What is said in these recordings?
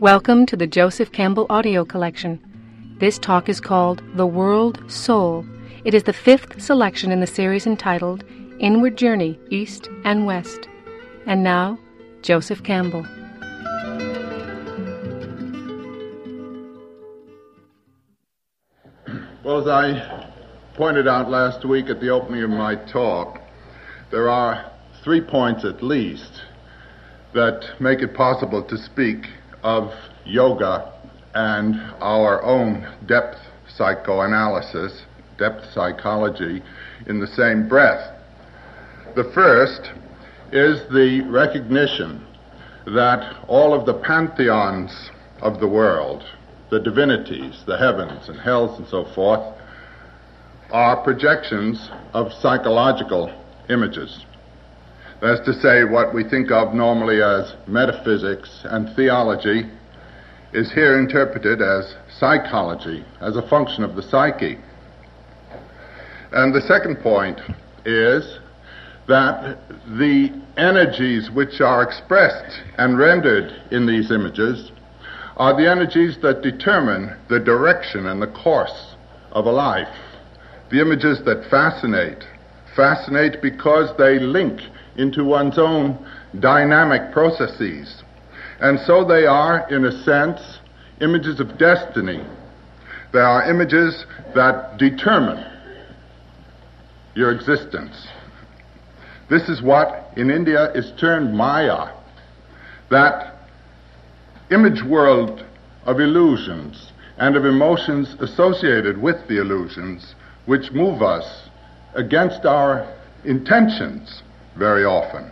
Welcome to the Joseph Campbell audio collection. This talk is called The World Soul. It is the fifth selection in the series entitled Inward Journey, East and West. And now, Joseph Campbell. Well, as I pointed out last week at the opening of my talk, there are 3 points at least that make it possible to speak of yoga and our own depth psychoanalysis, depth psychology, in the same breath. The first is the recognition that all of the pantheons of the world, the divinities, the heavens and hells and so forth, are projections of psychological images. That is to say, what we think of normally as metaphysics and theology is here interpreted as psychology, as a function of the psyche. And the second point is that the energies which are expressed and rendered in these images are the energies that determine the direction and the course of a life. The images that fascinate because they link into one's own dynamic processes. And so they are, in a sense, images of destiny. They are images that determine your existence. This is what in India is termed Maya, that image world of illusions and of emotions associated with the illusions, which move us against our intentions very often.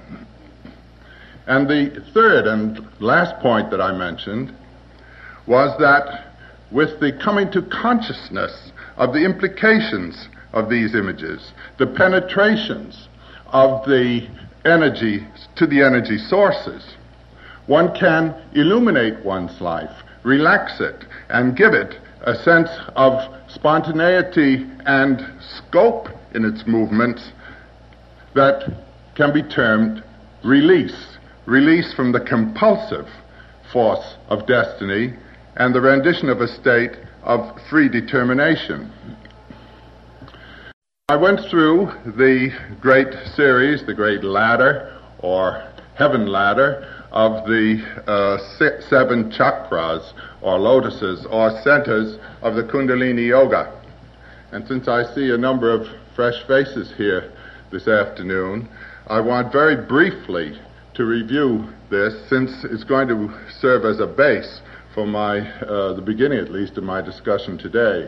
And the third and last point that I mentioned was that with the coming to consciousness of the implications of these images, the penetrations of the energy to the energy sources, one can illuminate one's life, relax it, and give it a sense of spontaneity and scope in its movements that can be termed release from the compulsive force of destiny and the rendition of a state of free determination. I went through the great series, the great ladder, or heaven ladder, of the 7 chakras, or lotuses, or centers of the Kundalini Yoga. And since I see a number of fresh faces here this afternoon, I want very briefly to review this, since it's going to serve as a base for the beginning at least of my discussion today.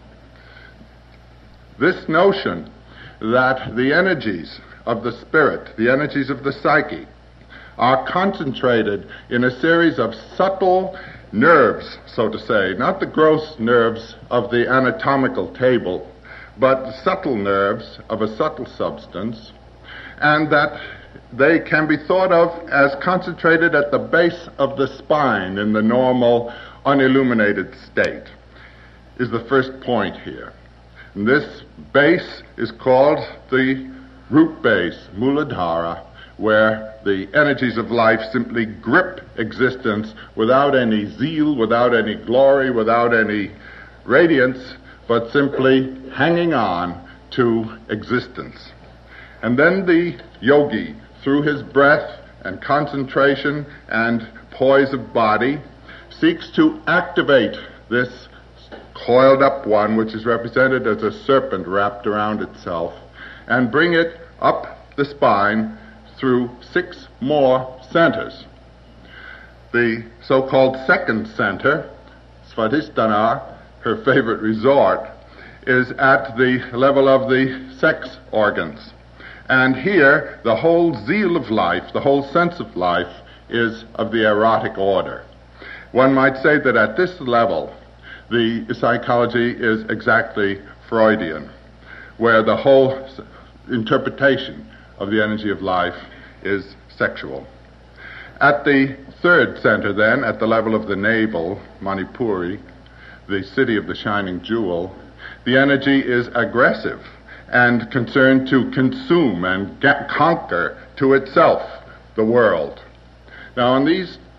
This notion that the energies of the spirit, the energies of the psyche, are concentrated in a series of subtle nerves, so to say, not the gross nerves of the anatomical table, but subtle nerves of a subtle substance, and that they can be thought of as concentrated at the base of the spine in the normal, unilluminated state, is the first point here. And this base is called the root base, Muladhara, where the energies of life simply grip existence without any zeal, without any glory, without any radiance, but simply hanging on to existence. And then the yogi, through his breath and concentration and poise of body, seeks to activate this coiled up one, which is represented as a serpent wrapped around itself, and bring it up the spine through 6 more centers. The so-called second center, Svadhisthana, her favorite resort, is at the level of the sex organs. And here, the whole zeal of life, the whole sense of life, is of the erotic order. One might say that at this level, the psychology is exactly Freudian, where the whole interpretation of the energy of life is sexual. At the third center, then, at the level of the navel, Manipuri, the city of the shining jewel, the energy is aggressive and concerned to consume and conquer to itself the world. Now, in these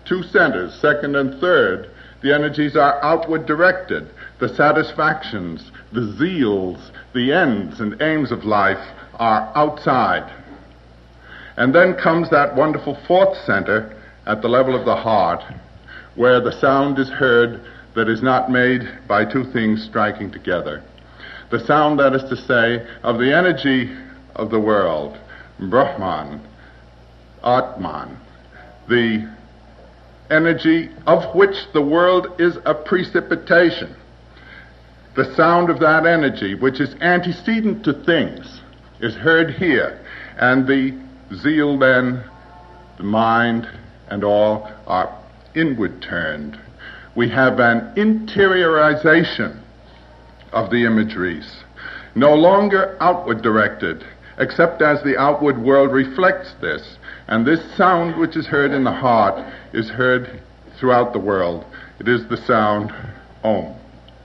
two centers, second and third, the energies are outward directed. The satisfactions, the zeals, the ends and aims of life are outside. And then comes that wonderful fourth center at the level of the heart, where the sound is heard that is not made by two things striking together. The sound, that is to say, of the energy of the world, Brahman, Atman, the energy of which the world is a precipitation. The sound of that energy, which is antecedent to things, is heard here, and the zeal then, the mind, and all are inward turned. We have an interiorization of the imageries, no longer outward directed, except as the outward world reflects this. And this sound which is heard in the heart is heard throughout the world. It is the sound Om.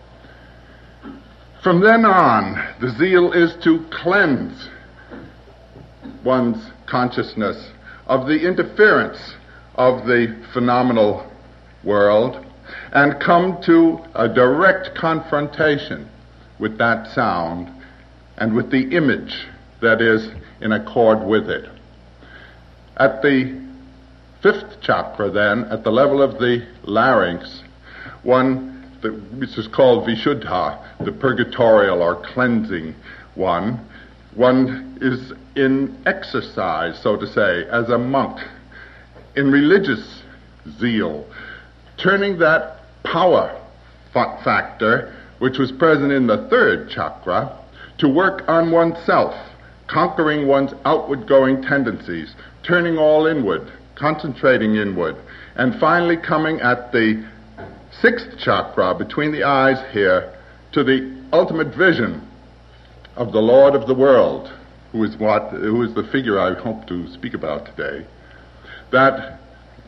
From then on, the zeal is to cleanse one's consciousness of the interference of the phenomenal world and come to a direct confrontation with that sound and with the image that is in accord with it. At the fifth chakra, then, at the level of the larynx, which is called Vishuddha, the purgatorial or cleansing one is in exercise, so to say, as a monk, in religious zeal, turning that power factor, which was present in the third chakra, to work on oneself, conquering one's outward-going tendencies, turning all inward, concentrating inward, and finally coming at the sixth chakra, between the eyes here, to the ultimate vision of the Lord of the world, who is the figure I hope to speak about today. That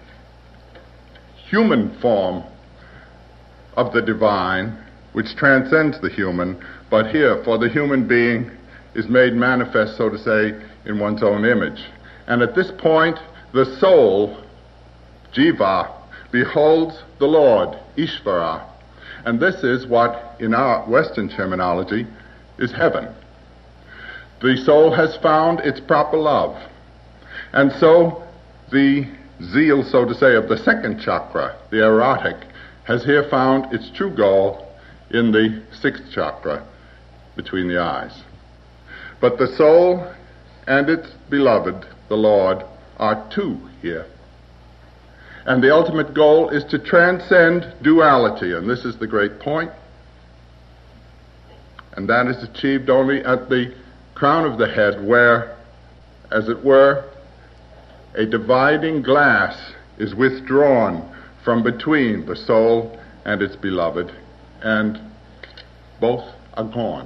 human form of the divine, which transcends the human, but here, for the human being, is made manifest, so to say, in one's own image. And at this point, the soul, Jiva, beholds the Lord, Ishvara. And this is what, in our Western terminology, is heaven. The soul has found its proper love. And so the zeal, so to say, of the second chakra, the erotic, has here found its true goal in the sixth chakra, between the eyes. But the soul and its beloved, the Lord, are two here. And the ultimate goal is to transcend duality, and this is the great point. And that is achieved only at the crown of the head, where, as it were, a dividing glass is withdrawn from between the soul and its beloved, and both are gone.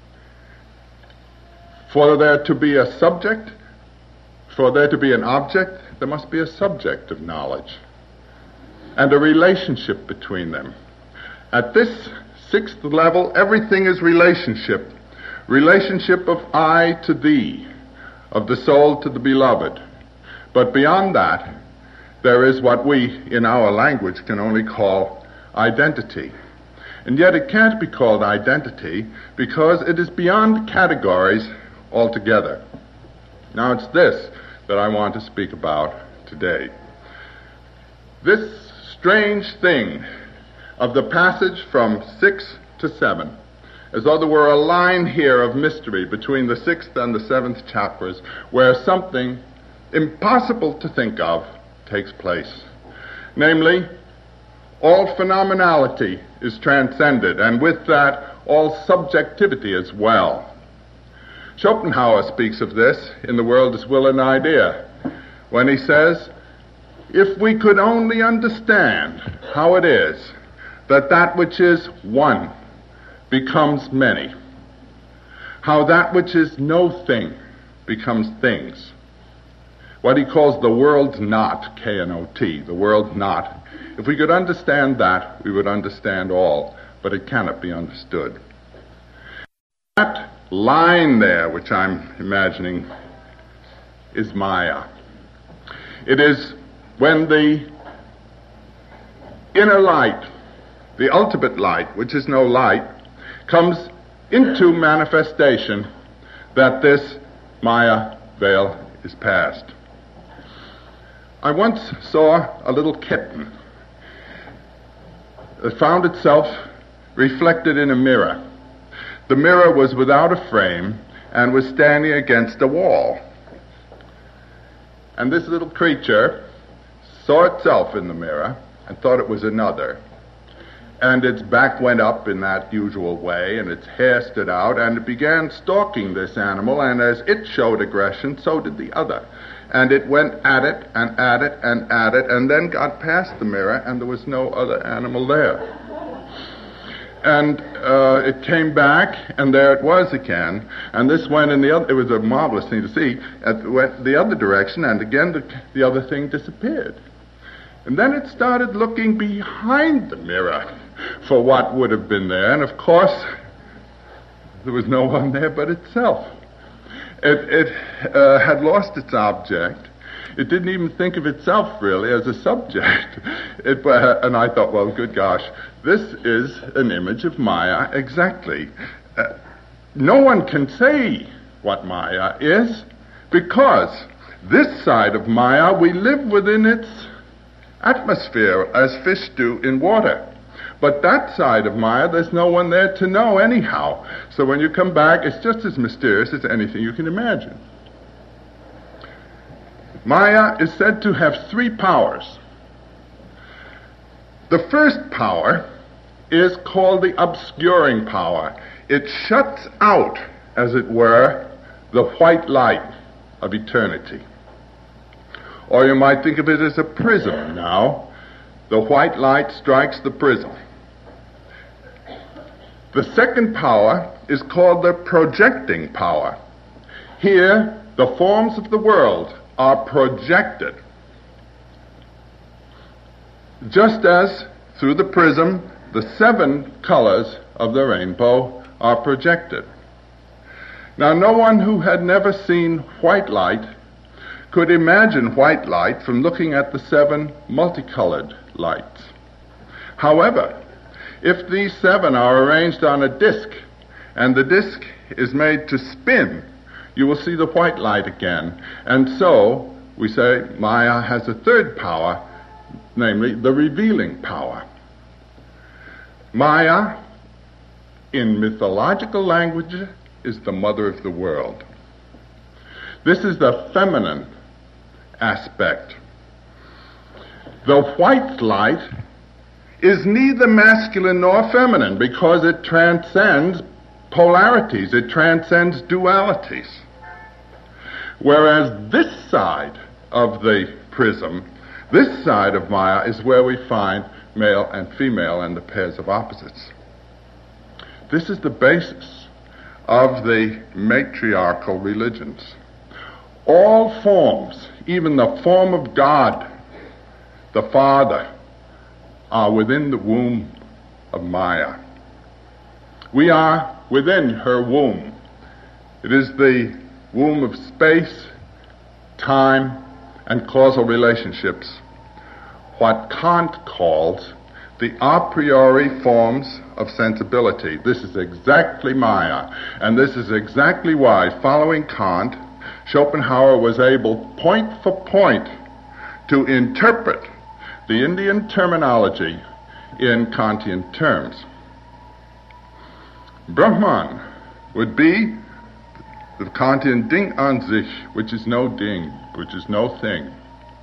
For there to be a subject, for there to be an object, there must be a subject of knowledge and a relationship between them. At this sixth level, everything is relationship. Relationship of I to thee, of the soul to the beloved. But beyond that, there is what we, in our language, can only call identity. And yet it can't be called identity because it is beyond categories altogether. Now it's this that I want to speak about today. This strange thing of the passage from 6 to 7, as though there were a line here of mystery between the sixth and the seventh chakras, where something impossible to think of takes place. Namely, all phenomenality is transcended, and with that, all subjectivity as well. Schopenhauer speaks of this in The World is Will and Idea, when he says, if we could only understand how it is that which is one becomes many, how that which is no thing becomes things, what he calls the world's not, K-N-O-T, the world's not. If we could understand that, we would understand all, but it cannot be understood. That line there, which I'm imagining, is Maya. It is when the inner light, the ultimate light, which is no light, comes into manifestation that this Maya veil is passed. I once saw a little kitten that found itself reflected in a mirror. The mirror was without a frame and was standing against a wall. And this little creature saw itself in the mirror and thought it was another. And its back went up in that usual way, and its hair stood out, and it began stalking this animal, and as it showed aggression, so did the other. And it went at it, and at it, and at it, and then got past the mirror, and there was no other animal there. And it came back, and there it was again, and this went in the other, it was a marvelous thing to see, it went the other direction, and again the other thing disappeared. And then it started looking behind the mirror for what would have been there, and of course, there was no one there but itself. It had lost its object. It didn't even think of itself, really, as a subject. And I thought, well, good gosh, this is an image of Maya exactly. No one can say what Maya is, because this side of Maya, we live within its atmosphere, as fish do in water. But that side of Maya, there's no one there to know anyhow. So when you come back, it's just as mysterious as anything you can imagine. Maya is said to have three powers. The first power is called the obscuring power. It shuts out, as it were, the white light of eternity. Or you might think of it as a prism now. The white light strikes the prism. The second power is called the projecting power. Here, the forms of the world are projected. Just as through the prism, the 7 colors of the rainbow are projected. Now, no one who had never seen white light could imagine white light from looking at the 7 multicolored lights. However, if these 7 are arranged on a disk, and the disk is made to spin, you will see the white light again. And so, we say Maya has a third power, namely the revealing power. Maya, in mythological language, is the mother of the world. This is the feminine aspect. The white light is neither masculine nor feminine because it transcends polarities, it transcends dualities. Whereas this side of the prism, this side of Maya, is where we find male and female and the pairs of opposites. This is the basis of the matriarchal religions. All forms, even the form of God, the Father, are within the womb of Maya. We are within her womb. It is the womb of space, time, and causal relationships. What Kant calls the a priori forms of sensibility. This is exactly Maya, and this is exactly why, following Kant, Schopenhauer was able, point for point, to interpret the Indian terminology in Kantian terms. Brahman would be the Kantian Ding an sich, which is no ding, which is no thing.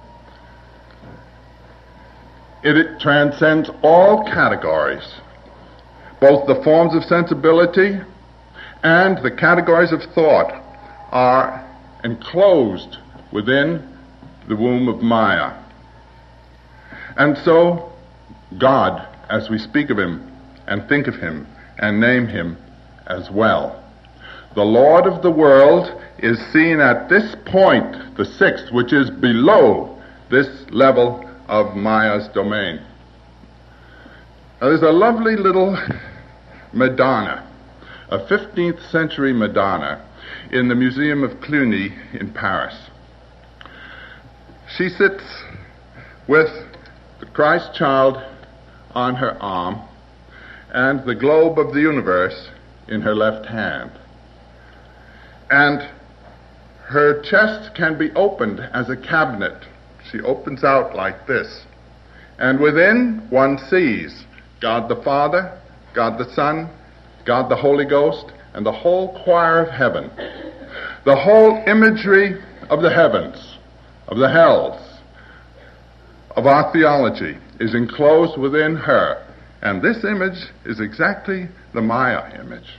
It transcends all categories, both the forms of sensibility and the categories of thought are enclosed within the womb of Maya. And so, God, as we speak of him and think of him and name him as well, the Lord of the world is seen at this point, the 6th, which is below this level of Maya's domain. Now, there's a lovely little Madonna, a 15th century Madonna, in the Museum of Cluny in Paris. She sits with the Christ child on her arm and the globe of the universe in her left hand. And her chest can be opened as a cabinet. She opens out like this. And within one sees God the Father, God the Son, God the Holy Ghost, and the whole choir of heaven. The whole imagery of the heavens, of the hells, of our theology is enclosed within her. And this image is exactly the Maya image.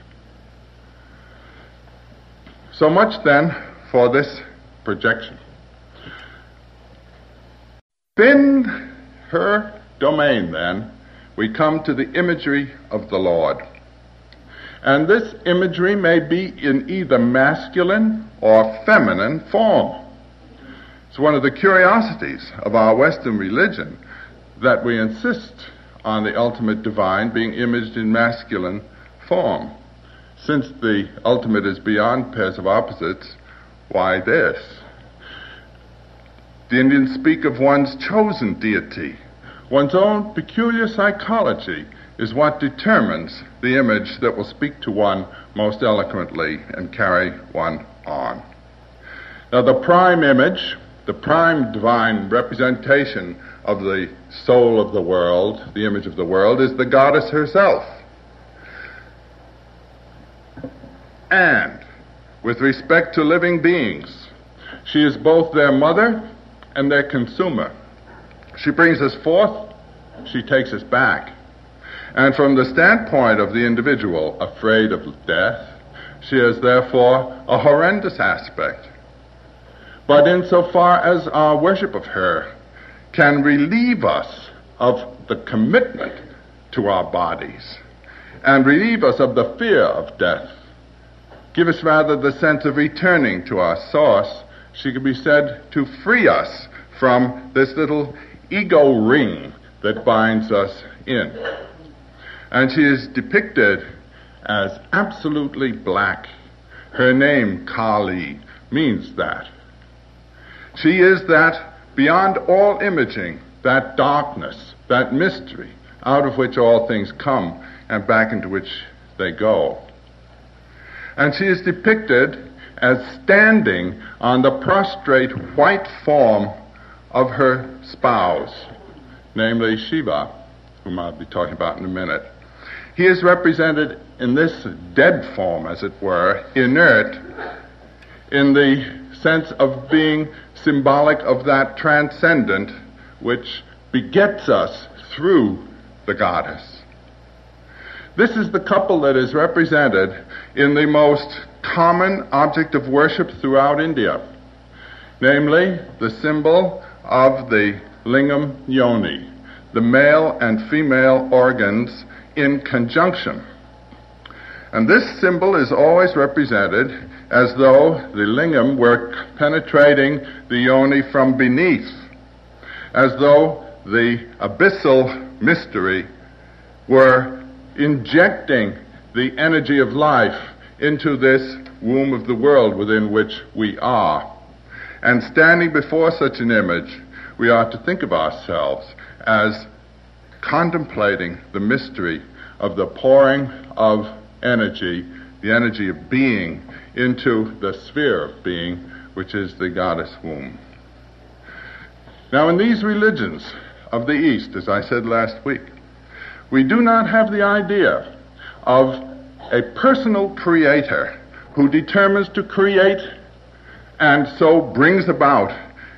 So much then for this projection. Within her domain then, we come to the imagery of the Lord. And this imagery may be in either masculine or feminine form. It's one of the curiosities of our Western religion that we insist on the ultimate divine being imaged in masculine form. Since the ultimate is beyond pairs of opposites, why this? The Indians speak of one's chosen deity. One's own peculiar psychology is what determines the image that will speak to one most eloquently and carry one on. Now, the prime image, the prime divine representation of the soul of the world, the image of the world, is the goddess herself. And with respect to living beings, she is both their mother and their consumer. She brings us forth, she takes us back. And from the standpoint of the individual afraid of death, she has therefore a horrendous aspect. But insofar as our worship of her can relieve us of the commitment to our bodies and relieve us of the fear of death, give us rather the sense of returning to our source, she could be said to free us from this little ego ring that binds us in. And she is depicted as absolutely black. Her name, Kali, means that. She is that beyond all imaging, that darkness, that mystery, out of which all things come and back into which they go. And she is depicted as standing on the prostrate white form of her spouse, namely Shiva, whom I'll be talking about in a minute. He is represented in this dead form, as it were, inert, in the sense of being symbolic of that transcendent which begets us through the goddess. This is the couple that is represented in the most common object of worship throughout India, namely the symbol of the lingam yoni, the male and female organs in conjunction. And this symbol is always represented as though the lingam were penetrating the yoni from beneath, as though the abyssal mystery were injecting the energy of life into this womb of the world within which we are. And standing before such an image, we are to think of ourselves as contemplating the mystery of the pouring of energy, the energy of being, into the sphere of being, which is the goddess womb. Now, in these religions of the East, as I said last week, we do not have the idea of a personal creator who determines to create and so brings about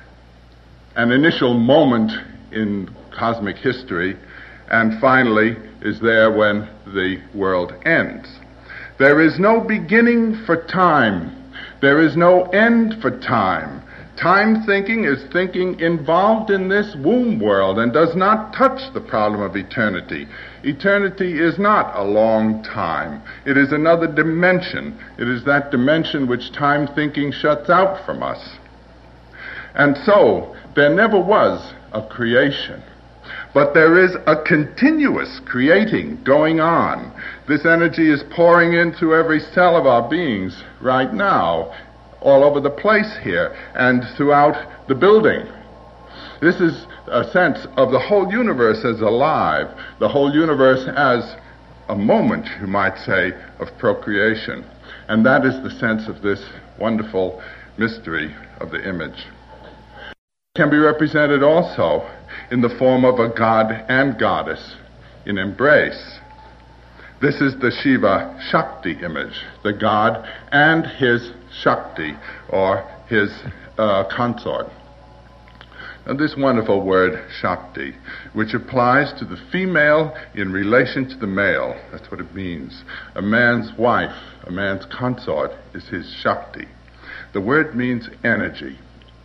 an initial moment in cosmic history and finally is there when the world ends. There is no beginning for time. There is no end for time. Time thinking is thinking involved in this womb world and does not touch the problem of eternity. Eternity is not a long time. It is another dimension. It is that dimension which time thinking shuts out from us. And so, there never was a creation. But there is a continuous creating going on. This energy is pouring into every cell of our beings right now, all over the place here, and throughout the building. This is a sense of the whole universe as alive, the whole universe as a moment, you might say, of procreation. And that is the sense of this wonderful mystery of the image. It can be represented also in the form of a god and goddess in embrace. This is the Shiva Shakti image, the god and his Shakti, or his consort. Now, this wonderful word, Shakti, which applies to the female in relation to the male, that's what it means. A man's wife, a man's consort, is his Shakti. The word means energy.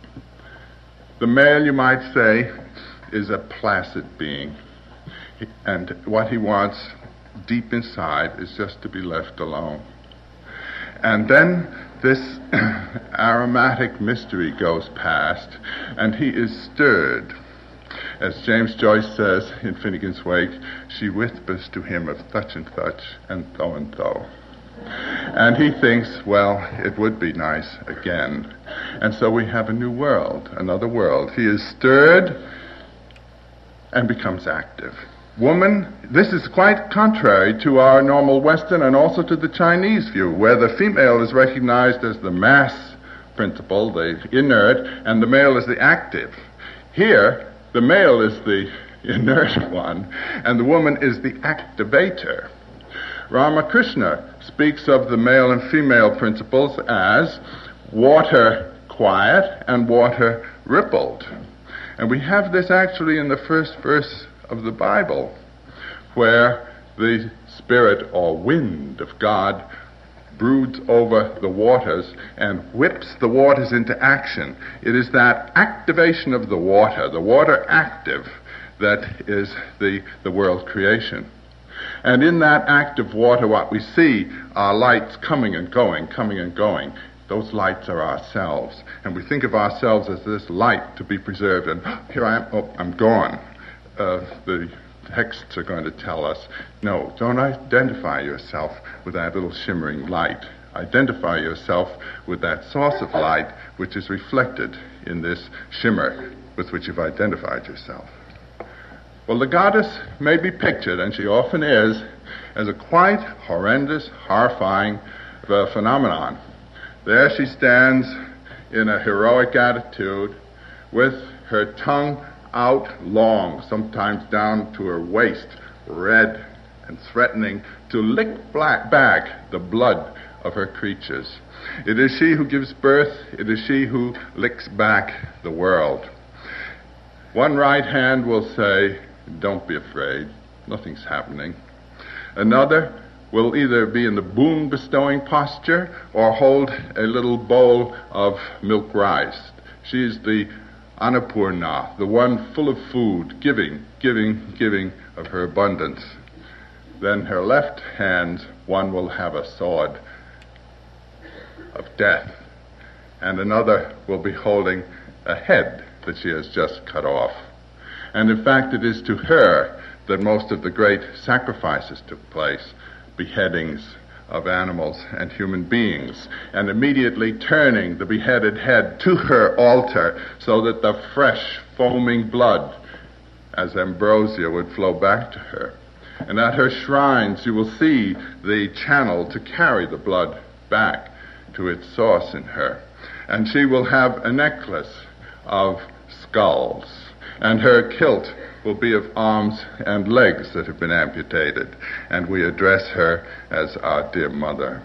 The male, you might say, is a placid being, and what he wants deep inside is just to be left alone. And then this aromatic mystery goes past, and he is stirred. As James Joyce says in Finnegan's Wake, she whispers to him of such and such and so and so. And he thinks, well, it would be nice again. And so we have a new world, another world. He is stirred and becomes active. Woman, this is quite contrary to our normal Western and also to the Chinese view, where the female is recognized as the mass principle, the inert, and the male is the active. Here, the male is the inert one, and the woman is the activator. Ramakrishna speaks of the male and female principles as water quiet and water rippled. And we have this actually in the first verse of the Bible, where the Spirit or wind of God broods over the waters and whips the waters into action. It is that activation of the water active, that is the world creation. And in that active water, what we see are lights coming and going, coming and going. Those lights are ourselves. And we think of ourselves as this light to be preserved. And here I am, oh, I'm gone. The texts are going to tell us, no, don't identify yourself with that little shimmering light. Identify yourself with that source of light which is reflected in this shimmer with which you've identified yourself. Well, the goddess may be pictured, and she often is, as a quite horrendous, horrifying phenomenon. There she stands in a heroic attitude with her tongue out long, sometimes down to her waist, red and threatening to lick back the blood of her creatures. It is she who gives birth. It is she who licks back the world. One right hand will say, don't be afraid, nothing's happening. Another will either be in the boon-bestowing posture or hold a little bowl of milk rice. She is the Annapurna, the one full of food, giving of her abundance. Then her left hand, one will have a sword of death, and another will be holding a head that she has just cut off. And in fact, it is to her that most of the great sacrifices took place, beheadings of animals and human beings, and immediately turning the beheaded head to her altar so that the fresh, foaming blood, as ambrosia, would flow back to her. And at her shrines you will see the channel to carry the blood back to its source in her. And she will have a necklace of skulls, and her kilt will be of arms and legs that have been amputated, and we address her as our dear mother.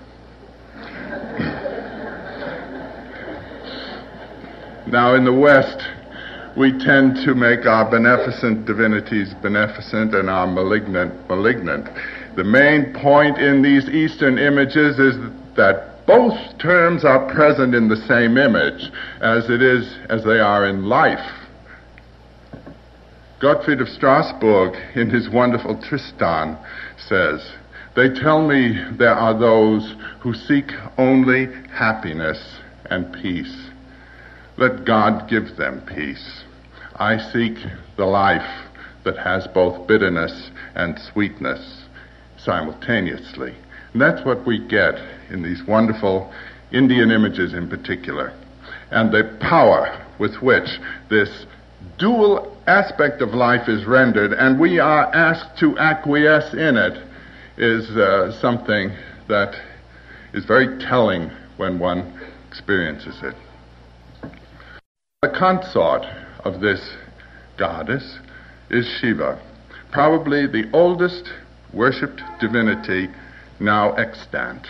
Now, in the West, we tend to make our beneficent divinities beneficent and our malignant malignant. The main point in these Eastern images is that both terms are present in the same image as they are in life. Gottfried of Strasbourg, in his wonderful Tristan, says, "They tell me there are those who seek only happiness and peace. Let God give them peace. I seek the life that has both bitterness and sweetness simultaneously." And that's what we get in these wonderful Indian images in particular, and the power with which this dual aspect of life is rendered and we are asked to acquiesce in it is something that is very telling when one experiences it. The consort of this goddess is Shiva, probably the oldest worshipped divinity now extant.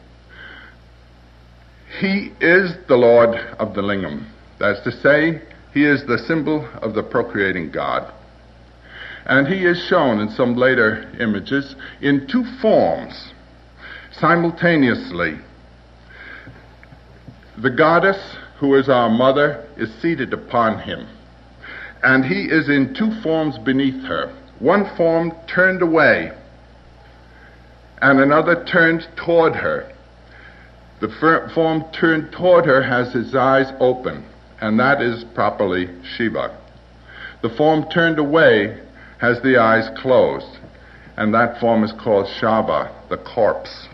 He is the Lord of the Lingam. That is to say, he is the symbol of the procreating God. And he is shown in some later images in two forms simultaneously. The goddess, who is our mother, is seated upon him, and he is in two forms beneath her. One form turned away, and another turned toward her. The form turned toward her has his eyes open, and that is properly Shiva. The form turned away has the eyes closed, and that form is called Shava, the corpse.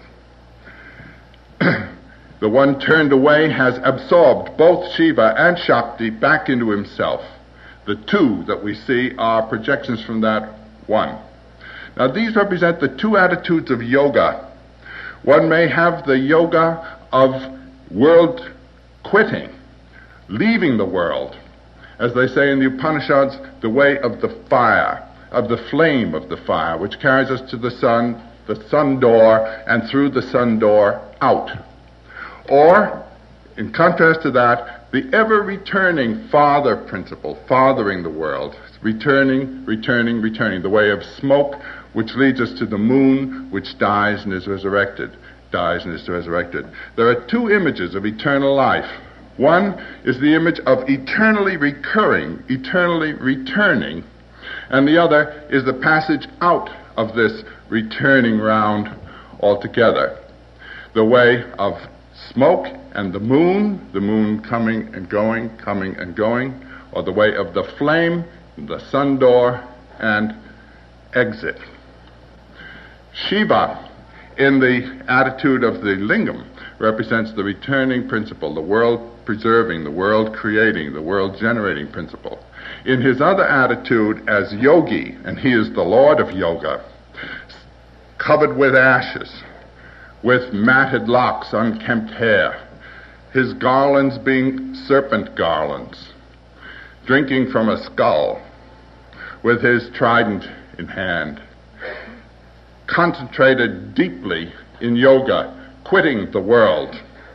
The one turned away has absorbed both Shiva and Shakti back into himself. The two that we see are projections from that one. Now these represent the two attitudes of yoga. One may have the yoga of world quitting, leaving the world. As they say in the Upanishads, the way of the fire, of the flame of the fire, which carries us to the sun door, and through the sun door out. Or, in contrast to that, the ever-returning father principle, fathering the world, returning, the way of smoke, which leads us to the moon, which dies and is resurrected, There are two images of eternal life. One is the image of eternally recurring, eternally returning, and the other is the passage out of this returning round altogether. The way of smoke and the moon coming and going, or the way of the flame, the sun door, and exit. Shiva, in the attitude of the lingam, represents the returning principle, the world preserving, the world creating, the world generating principle. In his other attitude as yogi, and he is the Lord of yoga, covered with ashes, with matted locks, unkempt hair, his garlands being serpent garlands, drinking from a skull, with his trident in hand, concentrated deeply in yoga, quitting the world,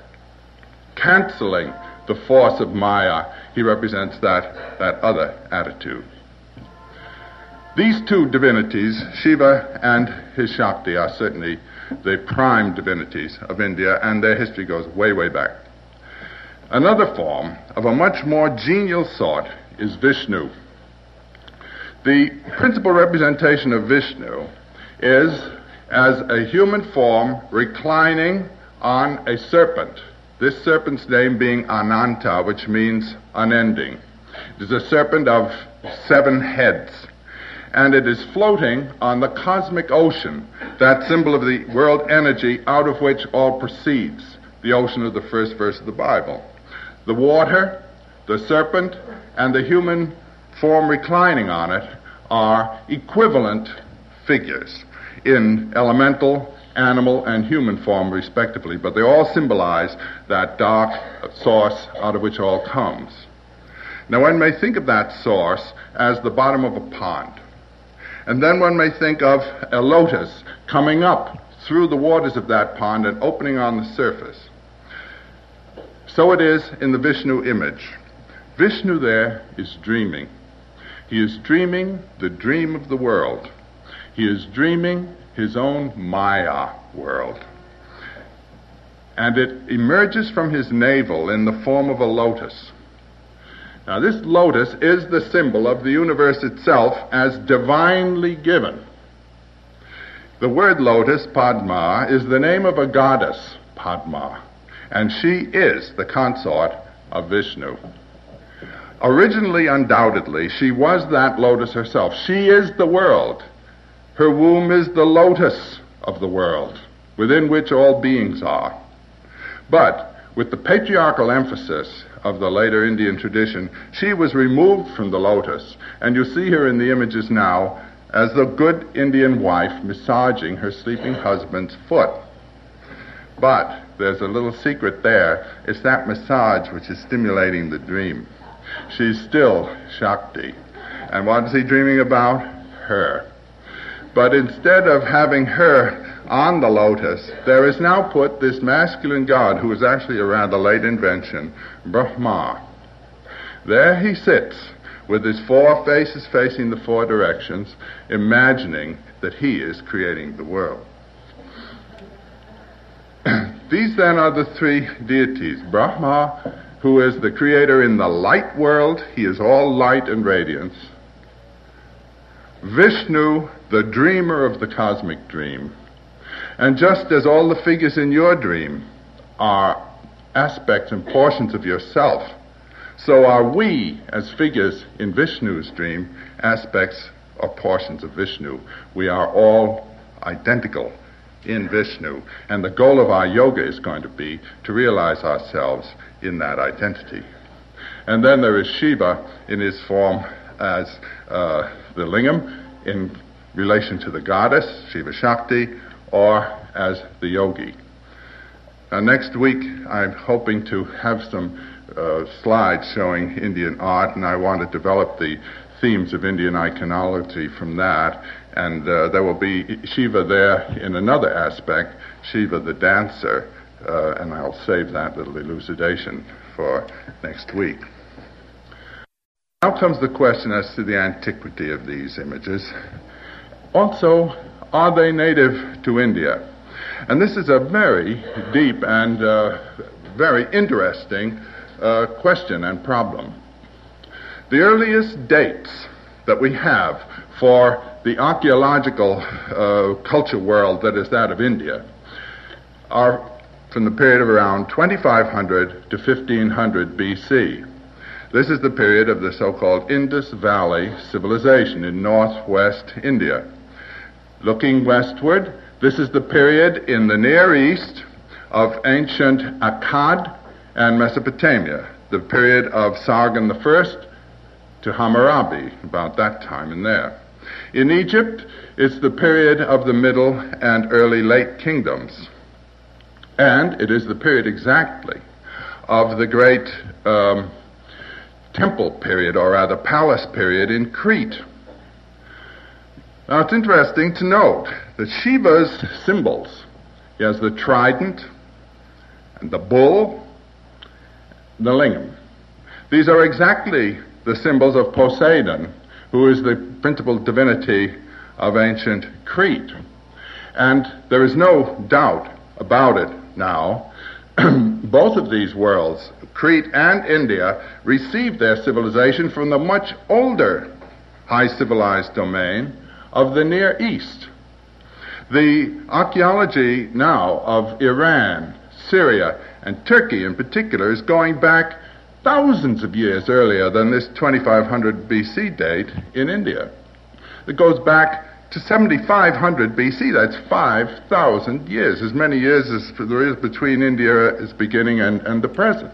canceling the force of Maya. He represents that other attitude. These two divinities, Shiva and his Shakti, are certainly the prime divinities of India, and their history goes way, way back. Another form of a much more genial sort is Vishnu. The principal representation of Vishnu is as a human form reclining on a serpent. This serpent's name being Ananta, which means unending. It is a serpent of 7 heads, and it is floating on the cosmic ocean, that symbol of the world energy out of which all proceeds, the ocean of the first verse of the Bible. The water, the serpent, and the human form reclining on it are equivalent figures in elemental, animal, and human form respectively, but they all symbolize that dark source out of which all comes. Now one may think of that source as the bottom of a pond. And then one may think of a lotus coming up through the waters of that pond and opening on the surface. So it is in the Vishnu image. Vishnu there is dreaming. He is dreaming the dream of the world. He is dreaming his own Maya world. And it emerges from his navel in the form of a lotus. Now this lotus is the symbol of the universe itself as divinely given. The word lotus, Padma, is the name of a goddess, Padma, and she is the consort of Vishnu. Originally, undoubtedly, she was that lotus herself. She is the world. Her womb is the lotus of the world, within which all beings are. But with the patriarchal emphasis of the later Indian tradition, she was removed from the lotus. And you see her in the images now as the good Indian wife massaging her sleeping husband's foot. But there's a little secret there. It's that massage which is stimulating the dream. She's still Shakti. And what is he dreaming about? Her. But instead of having her on the lotus, there is now put this masculine god, who is actually a rather late invention, Brahma. There he sits, with his four faces facing the four directions, imagining that he is creating the world. These then are the three deities. Brahma, who is the creator in the light world, he is all light and radiance. Vishnu, the dreamer of the cosmic dream. And just as all the figures in your dream are aspects and portions of yourself, so are we, as figures in Vishnu's dream, aspects or portions of Vishnu. We are all identical in Vishnu. And the goal of our yoga is going to be to realize ourselves in that identity. And then there is Shiva in his form as the lingam in relation to the goddess, Shiva Shakti, or as the yogi. Next week, I'm hoping to have some slides showing Indian art, and I want to develop the themes of Indian iconology from that. And there will be Shiva there in another aspect, Shiva the dancer, and I'll save that little elucidation for next week. Now comes the question as to the antiquity of these images. Also, are they native to India? And this is a very deep and very interesting question and problem. The earliest dates that we have for the archaeological culture world that is that of India are from the period of around 2500 to 1500 BC. This is the period of the so-called Indus Valley civilization in northwest India. Looking westward, this is the period in the Near East of ancient Akkad and Mesopotamia, the period of Sargon I to Hammurabi, about that time and there. In Egypt, it's the period of the Middle and early late kingdoms. And it is the period exactly of the great temple period, or rather palace period in Crete. Now it's interesting to note that Shiva's symbols, he has the trident and the bull, the lingam. These are exactly the symbols of Poseidon, who is the principal divinity of ancient Crete. And there is no doubt about it now. Both of these worlds, Crete and India, received their civilization from the much older high civilized domain of the Near East. The archaeology now of Iran, Syria, and Turkey in particular is going back thousands of years earlier than this 2500 BC date in India. It goes back to 7500 BC. That's 5,000 years, as many years as there is between India's beginning and the present.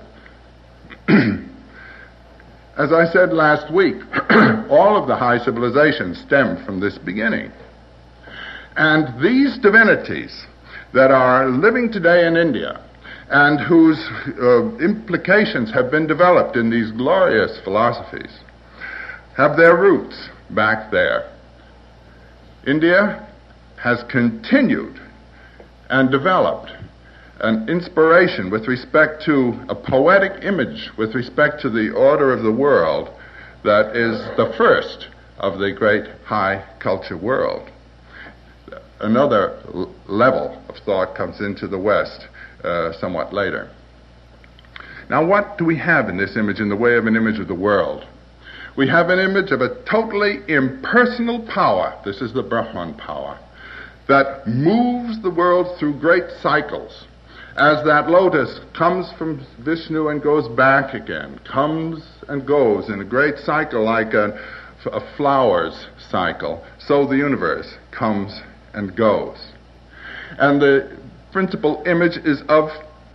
As I said last week, all of the high civilizations stem from this beginning. And these divinities that are living today in India and whose implications have been developed in these glorious philosophies have their roots back there. India has continued and developed an inspiration with respect to a poetic image with respect to the order of the world that is the first of the great high culture world. Another level of thought comes into the West somewhat later. Now, what do we have in this image in the way of an image of the world? We have an image of a totally impersonal power. This is the Brahman power that moves the world through great cycles. As that lotus comes from Vishnu and goes back again, comes and goes in a great cycle like a flower's cycle, so the universe comes and goes. And the principal image is of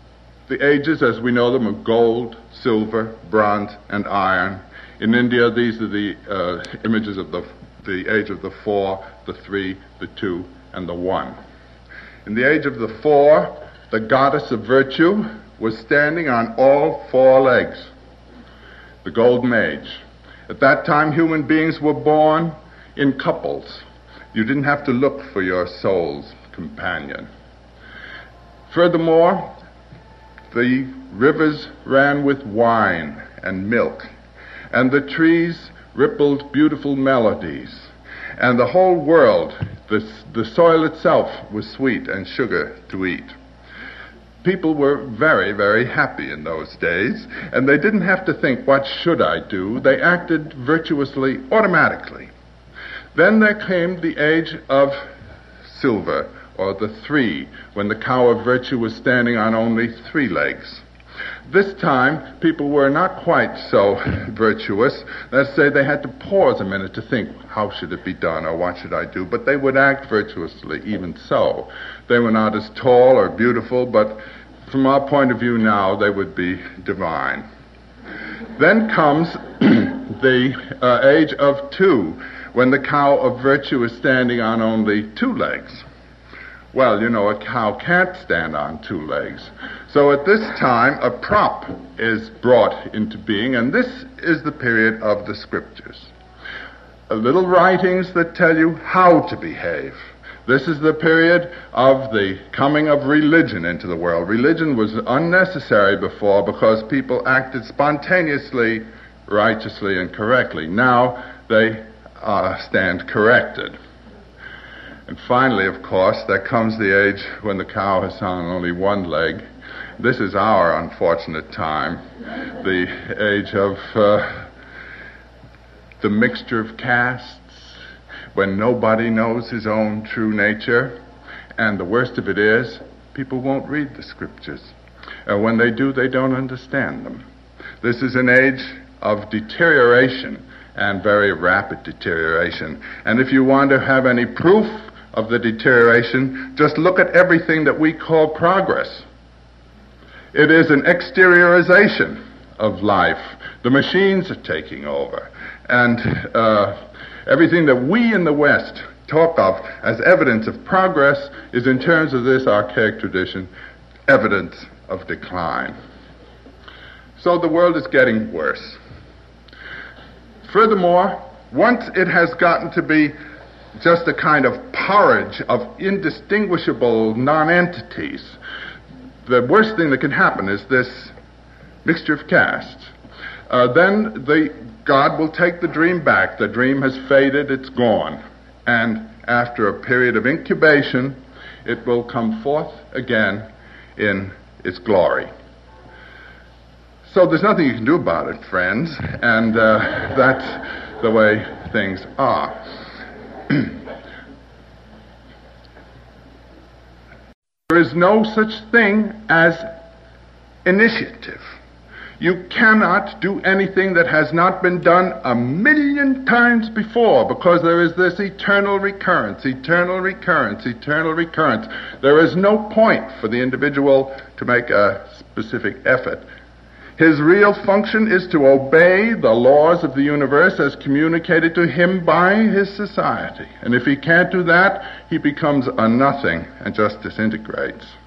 the ages as we know them are gold, silver, bronze, and iron. In India, these are the images of the age of the 4, the 3, the 2, and the 1. In the age of the 4, the goddess of virtue was standing on all 4 legs, the golden age. At that time, human beings were born in couples. You didn't have to look for your soul's companion. Furthermore, the rivers ran with wine and milk, and the trees rippled beautiful melodies, and the whole world, the soil itself, was sweet and sugar to eat. People were very, very happy in those days, and they didn't have to think, what should I do? They acted virtuously, automatically. Then there came the age of silver, or the 3, when the cow of virtue was standing on only 3 legs. This time, people were not quite so virtuous. Let's say they had to pause a minute to think, how should it be done, or what should I do? But they would act virtuously, even so. They were not as tall or beautiful, but from our point of view now, they would be divine. Then comes the age of 2, when the cow of virtue is standing on only 2 legs. Well, you know, a cow can't stand on 2 legs. So at this time, a prop is brought into being, and this is the period of the scriptures. Little writings that tell you how to behave. This is the period of the coming of religion into the world. Religion was unnecessary before because people acted spontaneously, righteously, and correctly. Now they stand corrected. And finally, of course, there comes the age when the cow has on only 1 leg. This is our unfortunate time, the age of the mixture of castes, when nobody knows his own true nature. And the worst of it is, people won't read the scriptures. When they do, they don't understand them. This is an age of deterioration, and very rapid deterioration. And if you want to have any proof of the deterioration, just look at everything that we call progress. It is an exteriorization of life. The machines are taking over. And everything that we in the West talk of as evidence of progress is, in terms of this archaic tradition, evidence of decline. So the world is getting worse. Furthermore, once it has gotten to be just a kind of porridge of indistinguishable non-entities, the worst thing that can happen is this mixture of castes. Then God will take the dream back. The dream has faded, it's gone. And after a period of incubation, it will come forth again in its glory. So there's nothing you can do about it, friends, and that's the way things are. There is no such thing as initiative. You cannot do anything that has not been done 1,000,000 times before, because there is this eternal recurrence, eternal recurrence, eternal recurrence. There is no point for the individual to make a specific effort. His real function is to obey the laws of the universe as communicated to him by his society. And if he can't do that, he becomes a nothing and just disintegrates.